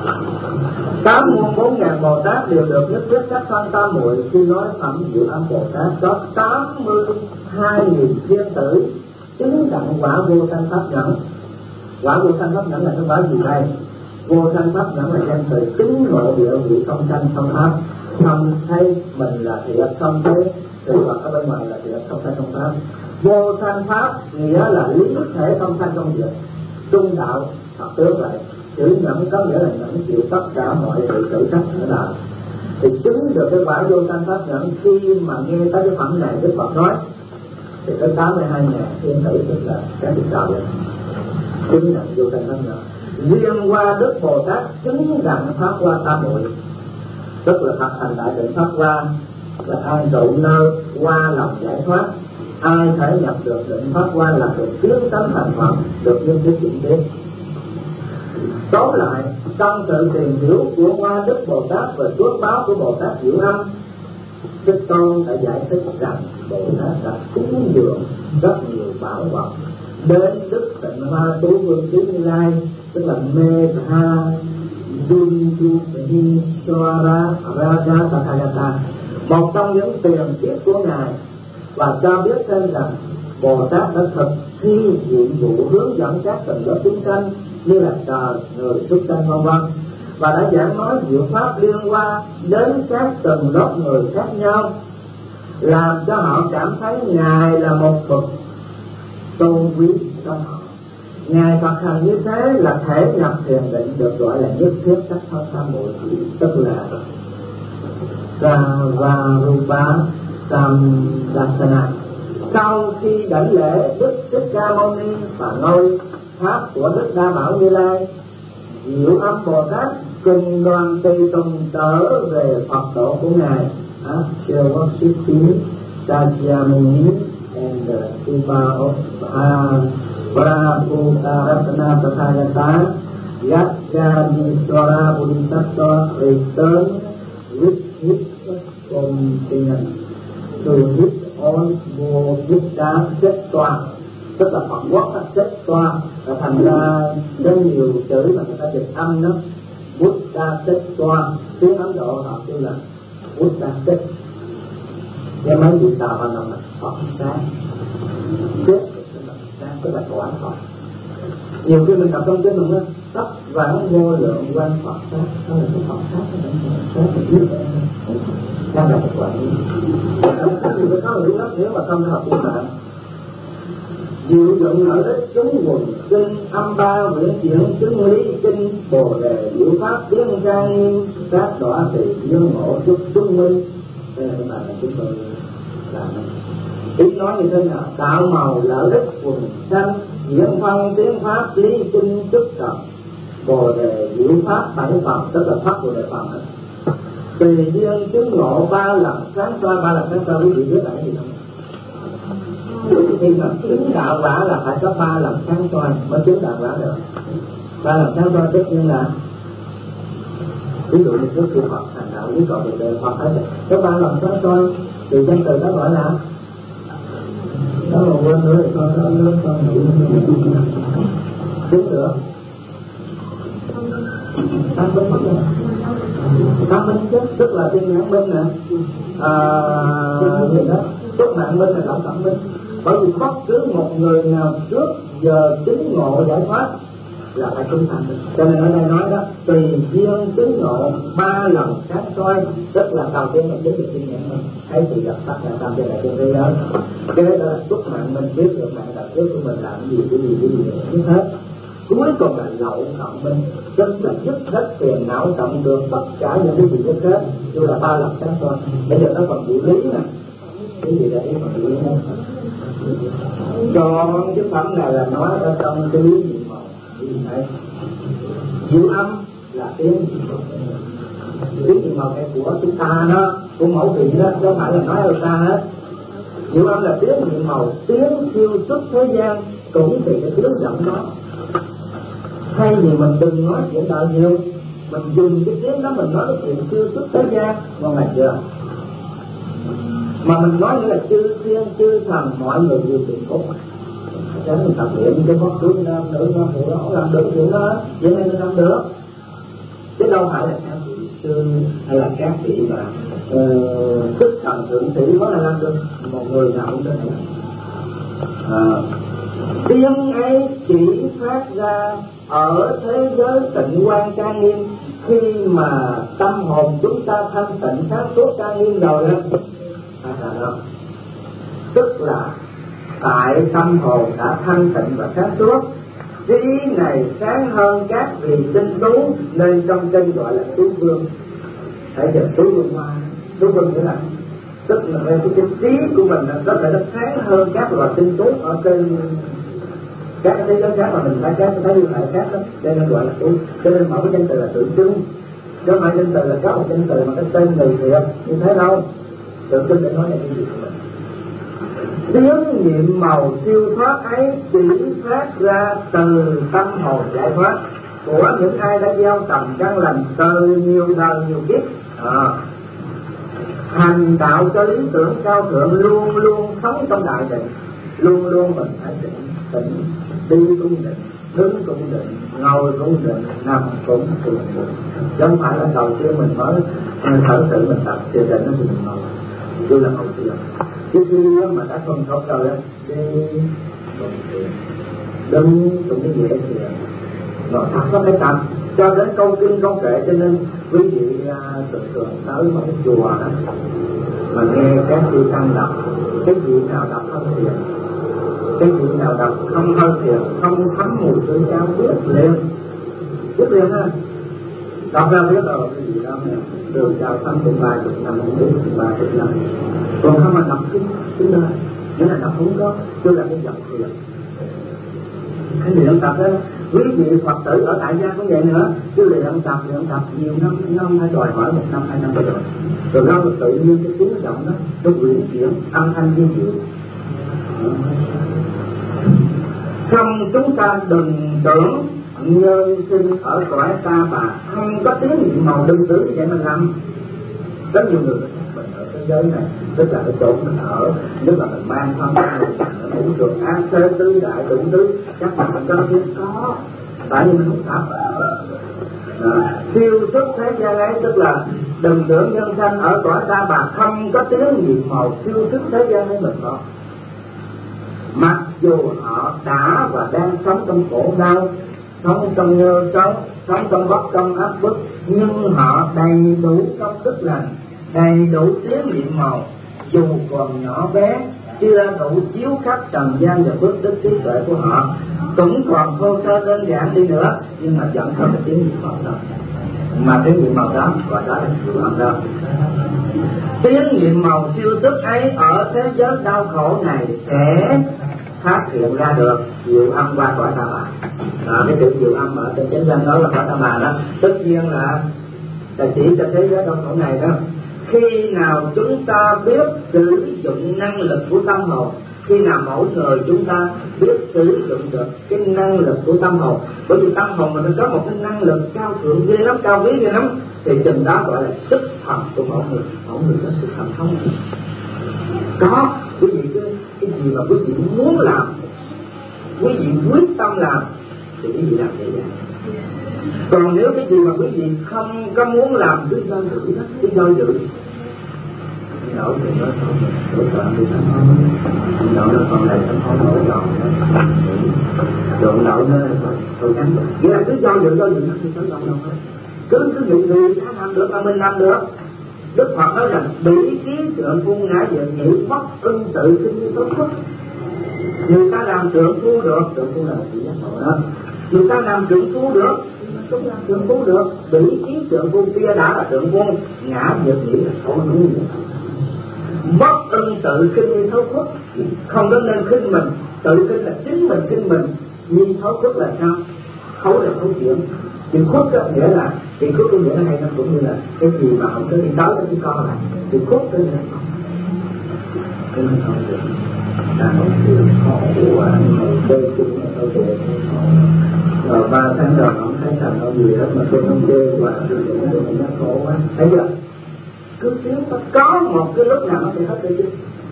Tám muôn bốn ngàn Bồ Tát đều được nhất quyết các thân tam muội. Khi nói phẩm Diệu Âm Bồ Tát có tám mươi hai nghìn thiên tử chứng đặng quả vô sanh pháp nhẫn. Quả vô sanh pháp nhẫn là cái quả gì đây? Vô sanh pháp nhẫn là danh từ chứng ngộ địa vị không sanh không pháp. Không thấy mình là thiệt, không thấy sự vật ở bên ngoài là thiệt, không sanh không pháp. Vô sanh pháp nghĩa là lý thể không sanh không diệt. Trung đạo Phật tướng vậy. Chữ nhẫn có nghĩa là nhẫn chịu tất cả mọi sự tự trách ở đời. Thì chứng được cái quả vô sanh pháp nhẫn khi mà nghe tới cái phẩm này Đức Phật nói thì tới tám mươi hai ngàn thiên tử, tức là các vị đạo vậy. Chứng nhận vô sanh pháp nhẫn. Riêng qua Đức Bồ Tát chứng đặng pháp hoa tam muội, tức là thật thành đại định pháp hoa, là an trụ nơi qua lòng giải thoát. Ai thể nhập được định pháp hoa là được tiến tánh thành Phật, được nhân thiết chuyển tiến. Tóm lại, trong sự tìm hiểu của Hoa Đức Bồ Tát về phước báo của Bồ Tát Diệu Âm, Đức Tôn đã giải thích rằng Bồ Tát đã cúng dường rất nhiều bảo vật đến Đức Tịnh Hoa Tú Vương Trí Như Lai, tức là Mê Tha Dun Du Hi Swara Raja Tathagata, một trong những tiền kiếp của Ngài, và cho biết thêm rằng Bồ Tát đã thực thi nhiệm vụ hướng dẫn các tầng lớp chúng sanh như là trời, người, súc sanh vân vân, và đã giảng nói diệu pháp liên quan đến các tầng lớp người khác nhau, làm cho họ cảm thấy Ngài là một Phật tôn quý trong họ. Ngài Phật hành như thế là thể nhập thiền định, được gọi là nhất thiết các thân tam muội, tức là Sarupa Samdasana. Sau khi đảnh lễ Đức Thích Ca Mâu Ni và ngôi tháp của Đức Đa Bảo Như Lai, Diệu Âm Bồ Tát cùng đoàn tùy tùng trở về Phật độ của Ngài. After worshiping Sakyamuni and the Suba of Prabhupada Tathagata, Yajñaneshwara Bodhisattva returned with his companions to his ngôi vô Buddha xếp toa, tức là Phật quốc xếp toa, và thành ra rất nhiều chữ mà người ta dịch âm đó, Buddha xếp toa, tiếng Ấn Độ họ kêu là Buddha xếp. Cái mấy vị tàu họ nói là Phật sáng, xếp sáng tức là quả Phật. Nhiều khi mình đọc trong kinh mình nói tất vãng vô lượng quan Phật sát, đó là cái Phật sát, đó là cái biết đó là cái quả lý. Thì phải có hiểu lắm, nếu mà không học của bạn diệu dụng ở đất chúng quần kinh âm ba nguyện chuyển chứng lý kinh bồ đề diệu pháp tiếng trang nghiêm các đọa thị dương ngộ chúc chúng minh. Đây là cái bài này chúng tôi làm. Ý nói như thế nào? Tạo màu lợi ích quần sanh diễn phân tiếng pháp lý kinh chức tập bồ đề diệu pháp bảy phần, tức là pháp bồ đề phần đó. Tùy duyên chứng ngộ ba lần sáng soi, ba lần sáng soi quý vị biết là cái gì không? Khi mà chứng đạo quả là phải có ba lần sáng soi mới chứng đạo quả được. Ba lần sáng soi tất nhiên là ví dụ như trước khi Phật thành đạo với cầu bồ đề Phật ấy, có ba lần sáng soi thì danh từ đó gọi là đó là quên nữa thì con nó lớn con nghĩ chứng được tam minh tam minh chứ, tức là tiên nhãn minh nè, à, gì đó túc mạng minh là động tận minh. Bởi vì bất cứ một người nào trước giờ chứng ngộ giải thoát là phải trung thành. Cho nên ở đây nói đó, tùy duyên chứng ngộ ba lần sáng soi, tức là đầu tiên mình chứng được tiên nhãn minh, thấy sự gặp tất cả tam trên đại trên thế giới. Cái đó là túc mạng mình biết được mạng đặc trước của mình làm cái gì cái gì cái gì biết hết. Cuối cùng là lậu cộng minh, tức là dứt hết phiền não cộng được tất cả những cái gì biết hết, như là ba lần sáng soi. Bây giờ nó còn diệu lý nè, cái gì là ý còn diệu lý nè. Còn cái phẩm này là nói ở trong cái lý diệu màu, cái gì đấy? Diệu âm là tiếng tiếng diệu màu này của chúng ta đó, của mẫu vị đó, chứ không phải là nói ở ta hết. Diệu âm là tiếng diệu màu, tiếng siêu xuất thế gian, cũng thì cái tiếng giọng đó. Thay vì mình đừng nói chuyện đời nhiều, mình dùng cái tiếng đó mình nói cái chuyện siêu xuất thế gian, ngon lành chưa? Mà mình nói nghĩa là chư thiên chư thần mọi người đều chuyện tốt. Cho nên tập luyện cái pháp tướng nam nữ nam phụ đó làm được chuyện đó, vậy nên làm được. Chứ đâu phải là các vị sư hay là các vị mà sức uh, thần thượng sĩ có là làm được, một người nào cũng được. À, tiếng ấy chỉ phát ra ở thế giới tịnh quan trang nghiêm, khi mà tâm hồn chúng ta thanh tịnh sáng suốt trang nghiêm rồi đó, là đó, tức là tại tâm hồn đã thanh tịnh và sáng suốt, trí này sáng hơn các vị tinh tú, nên trong kinh gọi là tú vương. Hãy nhìn tú vương hoa, tú vương nghĩa là tức là cái, cái trí của mình là rất là nó sáng hơn các loài tinh tú ở trên các thế giới khác, mà mình thấy các thấy liên hệ khác đó, cho nên gọi là tú. Cho nên mỗi cái danh từ là tượng trưng, chứ không phải danh từ là có một danh từ mà cái tên người thiệt như thế đâu. Tượng trưng để nói là cái gì của mình. Tiếng niệm màu siêu thoát ấy chỉ phát ra từ tâm hồn giải thoát của những ai đã gieo trồng căn lành từ nhiều đời nhiều kiếp, à, hành đạo cho lý tưởng cao thượng, luôn luôn sống trong đại định, luôn luôn mình phải định tĩnh, đi cũng định, đứng cũng định, ngồi cũng định, nằm cũng thiền định. Chứ không phải là đầu tiên mình mới thở tự mình tập thiền định nó thì mình ngồi, chứ là hậu tiên. Chứ khi mà đã không tốt rồi á, đi cũng thiền, đứng cũng cái dễ thiền. Nó thật có cái tập cho đến câu kinh câu kệ. Cho nên quý vị thường thường tới một cái chùa đó mà nghe các chư tăng đọc, cái vị nào đọc không thiền, cái vị nào đọc không hơi thiền, không thấm mùi tự cao, biết liền, biết liền ha. Đọc ra biết rồi cái gì đó nè, đường chào thăm cùng ba chục năm, không biết cùng ba chục năm. Còn không mà đọc cái cái đó, nghĩa là đọc không có, chứ là cái dòng thiền. Cái luyện tập đó, quý vị Phật tử ở tại gia cũng vậy nữa, chứ luyện tập luyện tập nhiều năm, năm hay đòi hỏi một năm hai năm rồi, rồi lâu tự nhiên cái tiếng giọng đó nó quyển chuyển âm thanh như vậy. Không, chúng ta đừng tưởng nhân sinh ở cõi ta bà không có tiếng niệm màu, đừng tưởng như vậy mà làm. Rất nhiều người mình ở thế giới này, tức là cái chỗ mình ở, tức là mình mang thân mình ngũ trường ác thế tứ đại đủ thứ, chắc là mình có biết có, tại vì mình không thật. À, siêu xuất thế gian ấy, tức là đừng tưởng nhân sanh ở cõi ta bà không có tiếng nhiệm màu siêu xuất thế gian ấy mình có. Mặc dù họ đã và đang sống trong khổ đau, sống trong nhơ sống, sống trong bất công áp bức, nhưng họ đầy đủ công đức lành, đầy đủ tiếng nhiệm màu, dù còn nhỏ bé, chưa đủ chiếu khắp trần gian và phước đức trí tuệ của họ, cũng còn thô sơ đơn giản đi nữa, nhưng mà vẫn có cái tiếng nhiệm màu đó. Mà tiếng nhiệm màu đó gọi đó là siêu âm đó. Tiếng nhiệm màu siêu xuất ấy ở thế giới đau khổ này sẽ phát hiện ra được diệu âm qua cõi ta bà. À, cái chữ diệu âm ở trên chánh văn đó là cõi ta bà đó. Tất nhiên là là chỉ cho thế giới đau khổ này đó. Khi nào chúng ta biết sử dụng năng lực của tâm hồn, khi nào mỗi người chúng ta biết sử dụng được cái năng lực của tâm hồn, bởi vì tâm hồn mình có một cái năng lực cao thượng ghê lắm, cao quý ghê lắm, thì chừng đó gọi là sức thần của mỗi người. Mỗi người có sức thần thông có quý vị, cái, cái gì mà quý vị muốn làm, quý vị quyết tâm làm thì quý vị làm vậy vậy. Còn nếu cái gì mà quý vị không có muốn làm, cứ do dự đó, cứ do dự nổi thì nó không nổi trọn đi thành không nổi nó còn lại thành không nổi trọn trộn nổi nó thôi tránh. Nghĩa là cứ do dự do dự nó không thành đâu đâu hết. Cứ cứ dự người ta làm được mà mình làm được. Đức Phật nói rằng bỉ kiến trượng phu ngã về nhị mất ưng tự kinh như tốt nhất. Người ta làm trượng phu được, trượng phu là chỉ giác ngộ đó. Người ta làm trượng phu được, cũng làm trượng phu được. Bỉ kiến trượng phu kia đã là trượng phu, ngã về nhị là thôi đúng như vậy. Mất ưng tự kinh như thấu khuất, không có nên khinh mình. Tự kinh là chính mình khinh mình. Như thấu khuất là sao? Thấu là thấu chuyển. Thì khuất đó nghĩa là, thì khuất có nghĩa là hay nó cũng như là cái gì mà không có đi tới nó chỉ co lại. Thì khuất đó là cái này không được. Ta không chịu khổ của người chơi chung là thấu chuyển. Rồi ba tháng đầu không thấy thành đâu gì hết mà tôi không chơi và tôi cũng nó khổ quá. Thấy chưa? Cứ thiếu có một cái lúc nào nó sẽ hết rồi chứ.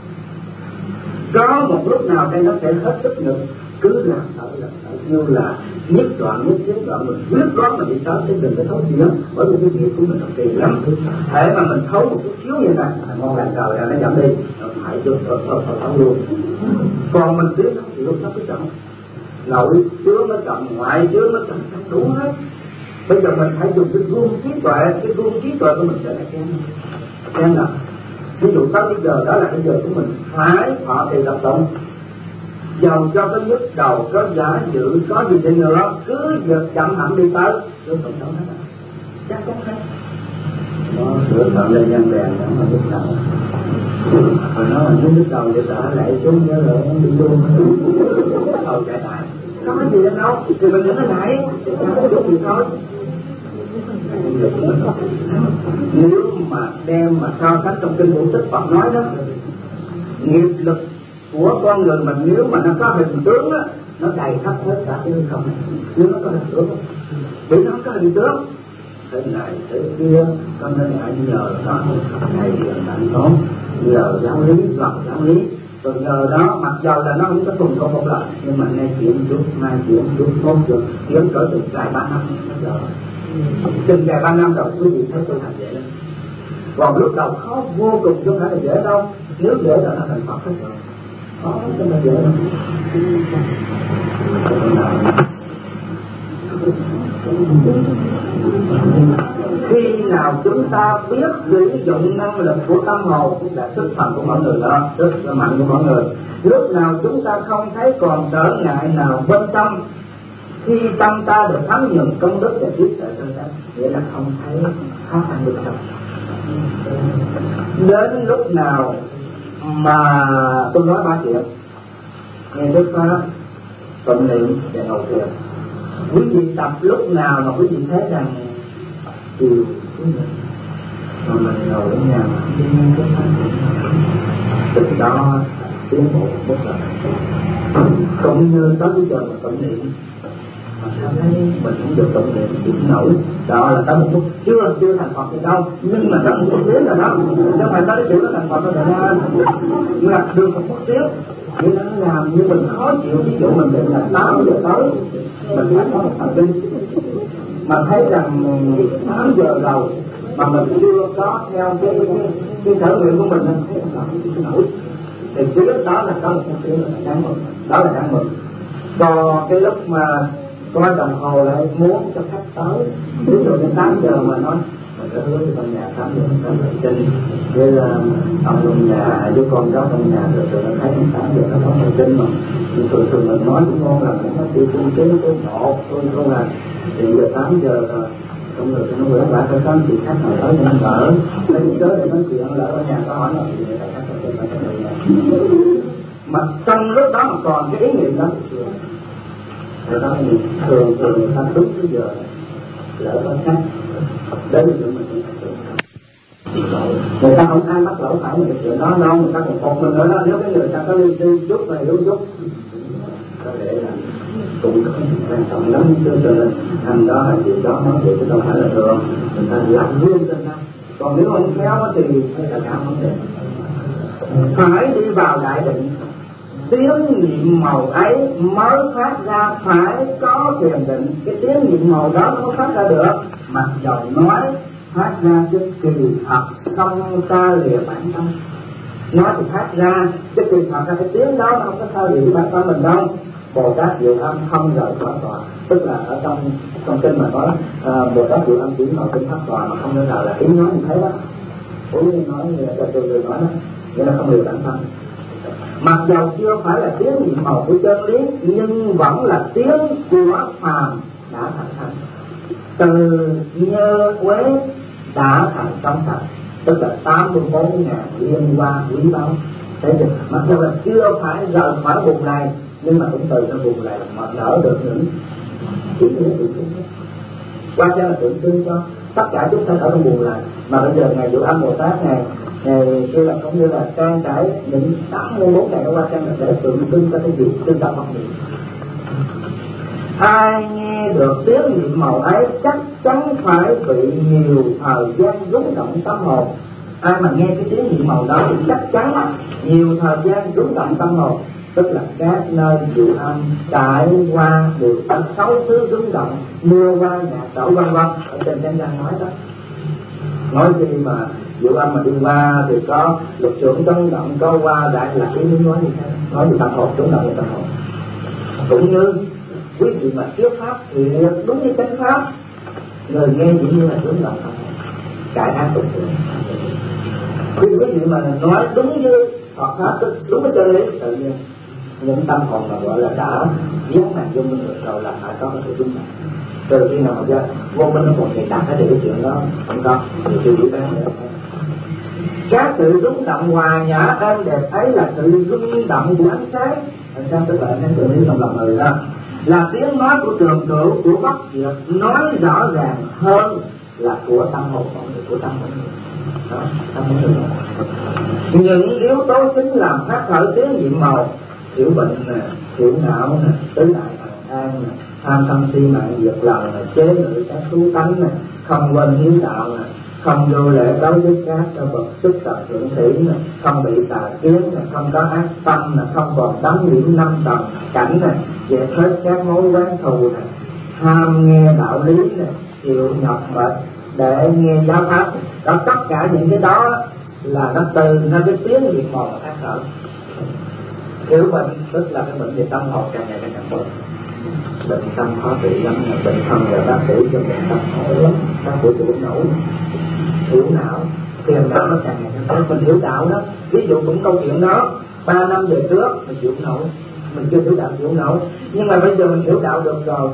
Có một lúc nào đây nó sẽ hết sức nữa. Cứ làm thở làm thở như là nhất đoạn nhất thiết đoạn mình biết có mà đi tới chứ đừng có thấu chuyện. Bởi vì cái việc của mình là kỳ lắm. Thế mà mình thấu một chút xíu như này, ngon lành trời ra nó giảm đi, nó phải cho thở thở thở luôn. Còn mình biết nó thì lúc nó cứ chậm. Nội chứa nó chậm, ngoại chứa nó chậm, đủ hết. Bây giờ mình phải dùng cái gương trí tuệ, cái gương trí tuệ của mình sẽ là kém. Kém nào? Ví dụ tới bây giờ đó là cái giờ của mình phải thọ trì tập tụng. Dầu cho có nhức đầu, có giả dự, có gì đi nữa, cứ giờ chậm hẳn đi tới, cứ tổng thống hết. Chắc chắn hết. Nó sửa soạn lên gian đèn đó mà nhức đầu. Rồi nó là nhức đầu thì trở lại xuống nhớ là nó bị luôn. Đầu chạy lại. Có cái gì đâu, thì mình nhớ lại, không có đúng gì thôi. Nếu mà đem mà so sánh trong kinh Ngũ Tích Phật nói đó, nghiệp lực của con người mình nếu mà nó có hình tướng á, nó đầy khắp hết cả cái không này. Nếu nó có hình tướng, vì nó có hình tướng thế này thế kia, cho nên hãy nhờ đó này hiện tại tốt, nhờ giáo lý hoặc giáo lý. Rồi nhờ đó mặc dầu là nó không có tuần công một lần, nhưng mà nay chuyển chút, mai chuyển chút, mốt chút, chuyển cỡ từng vài ba năm bây giờ. Từng vài ba năm rồi quý vị thấy tôi hành dễ lắm. Còn lúc đầu khó vô cùng chứ không phải là dễ đâu. Nếu dễ là nó thành Phật hết rồi. Khó chứ mà dễ đâu. Khi nào chúng ta biết sử dụng năng lực của tâm hồn, cũng là sức mạnh của mọi người đó, sức mạnh của mọi người. Lúc nào chúng ta không thấy còn trở ngại nào bên trong, khi tâm ta được thấm nhuần công đức và trí tuệ trong đó, nghĩa là không thấy khó khăn được đâu. Đến lúc nào mà tôi nói ba chuyện, nghe Đức Pháp, tụng niệm và ngồi thiền. Quý vị tập lúc nào mà quý vị thấy rằng chiều mà mình ngồi ở nhà mà không nghe Đức Pháp, từ đó tiến bộ bất ngờ. Cũng như tới bây giờ mà tụng niệm mà ta thấy mình cũng được tụng niệm chịu nổi, đó là tới một lúc chưa chưa thành Phật gì đâu, nhưng mà tới một phút xíu rồi đó, chứ không phải tới cái kiểu nó thành Phật rồi ra, nhưng mà được một phút xíu, nhưng nó làm như mình khó chịu. Ví dụ mình định là tám giờ tới, mình phải có một thần kinh mà thấy rằng tám giờ rồi mà mình chưa có theo cái cái, cái sở nguyện của mình, không nổi, thì cái lúc đó là có một phút xíu là đáng mừng, đó là đáng mừng. Còn cái lúc mà coi đồng hồ lại muốn cho khách tới, ví dụ đến tám giờ mà nói mình đã hứa với trong nhà tám giờ tám giờ kinh với uh, ông trong nhà với con cháu trong nhà, rồi rồi nó thấy tám giờ nó có thông tin mà thì thường thường mình nói cũng ngon là nó chỉ cung kiến cái một thôi không là thì giờ tám giờ rồi xong rồi nó gửi lại cho con chị khách nào tới cho nó vợ lấy cớ để nói chuyện lỡ ở nhà có hỏi là gì tại khách phải phải phải mà trong lúc đó mà còn cái ý niệm đó rồi đó thì thường thường người ta đúng cái giờ lỡ có khách đến thì mình cũng phải người ta không ai bắt lỗi phải một cái chuyện đó đâu, người ta còn phục mình nữa đó. Nếu cái người ta có đi đi chút này lúc chút có lẽ là cũng không quan trọng lắm, cho nên anh đó hay chuyện đó nói vậy chứ đâu phải là thường người ta làm luôn trên đó. Còn nếu không khéo thì là cả vấn đề phải đi vào đại định, tiếng niệm màu ấy mới phát ra, phải có thiền định, cái tiếng niệm màu đó nó mới phát ra được. Mặc dầu nói phát ra chứ kỳ thật không xa lìa bản thân, nói thì phát ra chứ kỳ thật ra cái tiếng đó nó không có xa lìa bản thân mình đâu. Bồ Tát Diệu Âm không rời khỏi tòa, tức là ở trong trong kinh mà nói à, Bồ Tát Diệu Âm chỉ ngồi trên pháp tòa mà không có rời, là ý nói như thế đó. Ủa nói cho tôi người nói đó, nghĩa là không lìa bản thân. Mặc dầu chưa phải là tiếng niệm màu của chân lý, nhưng vẫn là tiếng của phàm đã thành thành. Từ nhơ quế đã thành trong thật, tức là tám mươi bốn ngàn liên hoa quý báu. Thế thì mặc dù là chưa phải rời khỏi vùng này, nhưng mà cũng từ trong vùng này mà nở được những ý nghĩa tượng trưng. Qua cho là tượng trưng cho tất cả chúng ta ở trong vùng này. Mà bây giờ ngày Diệu Âm Bồ Tát này ngày kia là cũng như là trang trải những tám mươi bốn ngày qua trang là để tượng trưng cho cái việc tương tập học niệm. Ai nghe được tiếng niệm màu ấy chắc chắn phải bị nhiều thời gian rung động tâm hồn. Ai mà nghe cái tiếng niệm màu đó thì chắc chắn nhiều thời gian rung động tâm hồn, tức là các nơi Diệu Âm trải qua được sáu thứ rung động, mưa qua nhạc đổ vân vân ở trên trang gian nói đó. Nói gì mà Diệu Âm mà đi qua thì có lục trưởng chấn động, có qua đại là ý muốn nói như thế, nói về tâm hồn, rung động về tâm hồn. Cũng như quý vị mà thuyết pháp thì đúng như chánh pháp, người nghe chỉ như là rung động tâm hồn, cải ác tục thiện. Khi quý vị mà nói đúng như Phật pháp, đúng với chân lý tự nhiên những tâm hồn mà gọi là đã dán mạng vô minh rồi là phải có cái sự rung động. Từ khi nào mà ra vô minh nó còn thì đạt cái điều chuyện đó không có thì sự dữ đáng nữa. Các sự rung động hòa nhã êm đẹp ấy là sự rung động của ánh sáng. Ánh sáng tức là ánh sáng tự nhiên trong lòng người đó, là tiếng nói của trường cửu của Bắc Việt nói rõ ràng hơn là của tâm hồn mọi người, của tâm hồn người. Đó, tâm hồn người. Những yếu tố chính làm phát khởi tiếng niệm màu: thiểu bệnh nè, thiểu não nè, tứ đại hằng an nè, tham sân si mạng diệt lòng nè, chế ngự các thú tánh nè, không quên hiếu đạo nè, không vô lễ đối với các vật sức tập thượng thủy nè, không bị tà kiến nè, không có ác tâm nè, không còn đắm nhiễm năm tầng cảnh nè, dẹp hết các mối oán thù nè, ham nghe đạo lý nè, chịu nhọc mệt để nghe giáo pháp. Đó, tất cả những cái đó là nó từ nó cái tiếng niệm màu mà phát khởi. Thiếu bệnh tức là cái bệnh về tâm hồn càng ngày càng nặng bệnh, bệnh tâm khó trị lắm, bệnh thân là bác sĩ cho bệnh tâm khổ lắm, bác sĩ chịu nổi. Thiếu não, thiền não nó càng ngày càng tốt. Mình hiểu đạo đó, ví dụ cũng câu chuyện đó, ba năm về trước mình chịu nổi, mình chưa hiểu đạo chịu nổi, nhưng mà bây giờ mình hiểu đạo được rồi,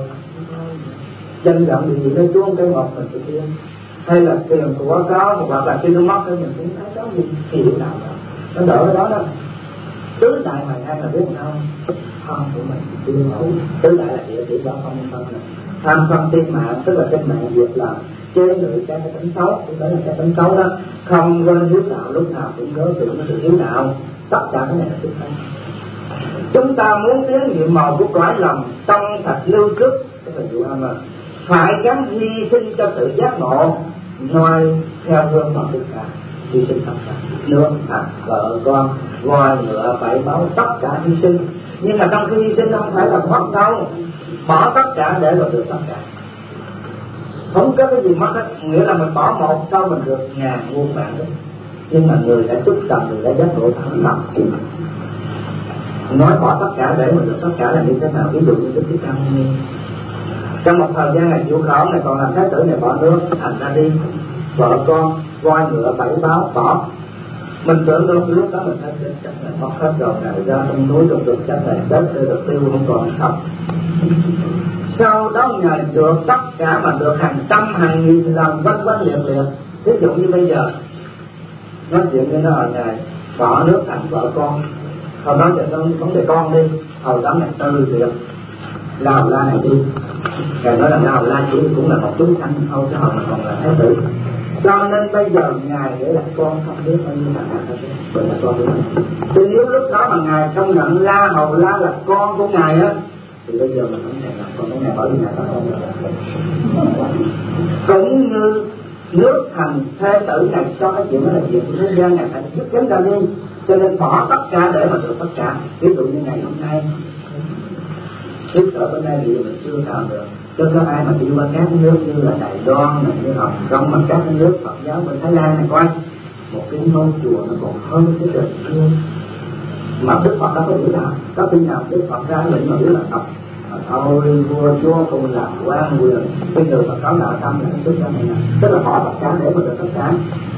dân giọng gì gì lên xuống cái một mình tự nhiên, hay là tiền của có hoặc là khi nó mất thì mình cũng thấy có gì hiểu đạo đó, nó đỡ cái đó đó. Tứ đại hoài an là biết không? Không của mình chưa nổi. Tứ đại là địa chỉ đó không phân này. Tham sân si mạng tức là cái mạng diệt là chế ngự cái tính xấu, cũng đấy là cái tính xấu đó. Không quên hiếu đạo, lúc nào cũng nhớ tưởng cái sự hiếu đạo. Tất cả cái này là sự xấu. Chúng ta muốn tiếng niệm màu của cõi lòng trong sạch lưu trước tức là dụ âm là phải gắn hy sinh cho sự giác ngộ, noi theo gương mặt tất cả, hy sinh tất cả, nước, thạch, vợ con, voi ngựa, bảy báu, tất cả hy sinh. Nhưng mà trong khi hy sinh không phải là mất đâu, bỏ tất cả để mà được tất cả. Không có cái gì mất hết, nghĩa là mình bỏ một sau mình được ngàn muôn vạn đấy. Nhưng mà người đã chút tầm, người đã giác ngộ thẳng tầm. Nói bỏ tất cả để mà được tất cả là như thế nào? Ví dụ như cái Thích Ca Mâu Ni, trong một thời gian này chịu khổ này còn làm thái tử này bỏ nước, thành ra đi vợ con, voi ngựa, bảy báo bỏ. Mình tưởng đâu lúc đó mình thấy chết chắc là mất hết rồi, này ra trong núi trong rừng chắc là chết để được tiêu không còn không. Sau đó Ngài được tất cả mà được hàng trăm hàng nghìn lần vân vân liệt liệt. Ví dụ như bây giờ nói chuyện với nó là Ngài bỏ nước thành vợ con, hồi nói chuyện nó vấn đề con đi, hồi đó Ngài tư việc La Hầu La này đi. Ngài nói là La Hầu La chỉ cũng là một chúng sanh thôi chứ hồi mà còn là thái tử. Cho nên bây giờ Ngài để là con không biết bao nhiêu thằng thôi, bởi là con biết. Thì nếu lúc đó mà Ngài không nhận La Hầu La là con của Ngài á, thì bây giờ mình không thể làm con của Ngài, bởi vì Ngài có con rồi. Cũng như nước thành thế tử này cho cái chuyện đó là chuyện của thế gian, Ngài phải giúp chúng ta đi, cho nên bỏ tất cả để mà được tất cả. Ví dụ như ngày hôm nay trước ở bên đây thì mình chưa tạo được, chứ có ai mà đi qua các nước như là Đài Loan này, như Hồng Kông, mà các nước Phật giáo bên Thái Lan này coi, một cái ngôi chùa nó còn hơn cái trời kia. Mà Đức Phật đã có biểu nào, có khi nào Đức Phật ra lệnh mà biểu là Phật thôi vua chúa cùng làm quan quyền, cái người mà có đạo tâm là cái này nè, tức là bỏ tất cả để mà được tất cả.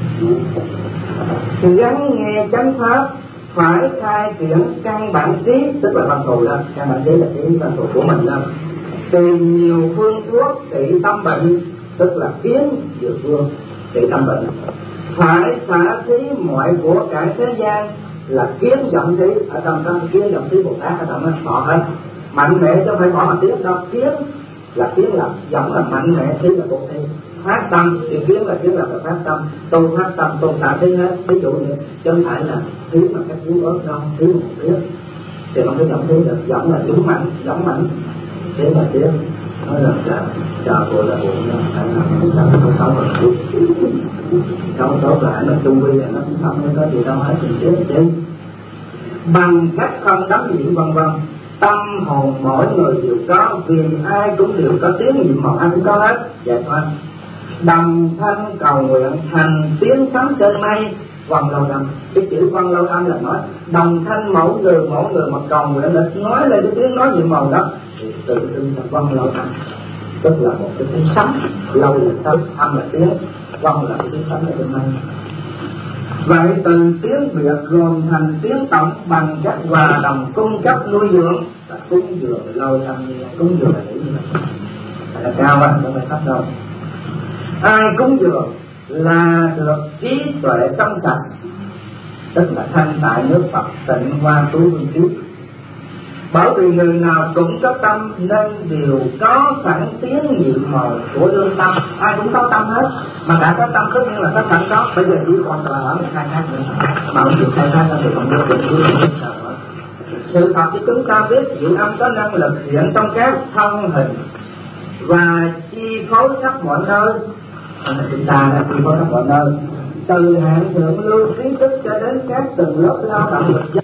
Thì gắn nghe chánh pháp, phải khai triển căn bản trí, tức là văn thù đó, căn bản trí là cái văn thù của mình đó. Tìm nhiều phương thuốc trị tâm bệnh, tức là kiến dược phương trị tâm bệnh. Phải xả thí mọi của cải thế gian, là kiến giọng thí, ở trong đó kiến giọng thí Bồ Tát ở trong đó bỏ hết. Mạnh mẽ chứ không phải bỏ mà tiếng đâu, kiến là kiến là giọng là mạnh mẽ, thí là bồ thí. Phát tâm thì kiến là kiến là phải phát tâm, tu phát tâm tu xả thí hết. Ví dụ như chứ không phải là thí mà các cứu ớt đâu, thí một tiếng thì không có giọng thí được, giọng là dũng mạnh, giọng mạnh thế là tiếng nói là là chờ cô là buồn nha, phải là mình sợ nó xấu rồi, xấu tốt lại nó chung quy là nó cũng không có gì đâu hết, mình chết chứ bằng cách không đắm nhiễm vân vân. Tâm hồn mỗi người đều có, vì ai cũng đều có tiếng niệm một ai cũng có hết, vậy thôi. Đồng thanh cầu nguyện thành tiếng sấm trên mây, vần lâu âm. Cái chữ vần lâu âm là nói đồng thanh mỗi người mỗi người mà cầu nguyện là nói lên cái tiếng nói niệm màu đó, thì tự nhiên là vần lâu âm, tức là một cái tiếng sấm. Lâu là sấm, âm là tiếng, vần là cái tiếng sấm ở trên mây. Vậy từ tiếng Việt gồm thành tiếng tổng bằng cách hòa đồng cung cấp nuôi dưỡng. Và cúng dường lâu năm như này, cúng dường là nghĩ như vậy là cao á, không phải thấp đâu. Ai cúng dường là được trí tuệ trong sạch, tức là thanh tại nước Phật, tịnh hoa tú vương trí. Bởi vì người nào cũng có tâm nên đều có sẵn tiếng niệm màu của lương tâm. Ai cũng có tâm hết, mà đã có tâm tất nhiên là có sẵn có. Bây giờ chỉ còn là ở một khai thác nữa, mà không chịu khai thác thì không được được được được. Sự thật thì chúng ta biết diệu âm có năng lực hiện trong các thân hình và chi phối khắp mọi nơi. Chúng ta đã chi phối khắp mọi nơi, từ hạng thượng lưu trí thức cho đến các tầng lớp lao động lực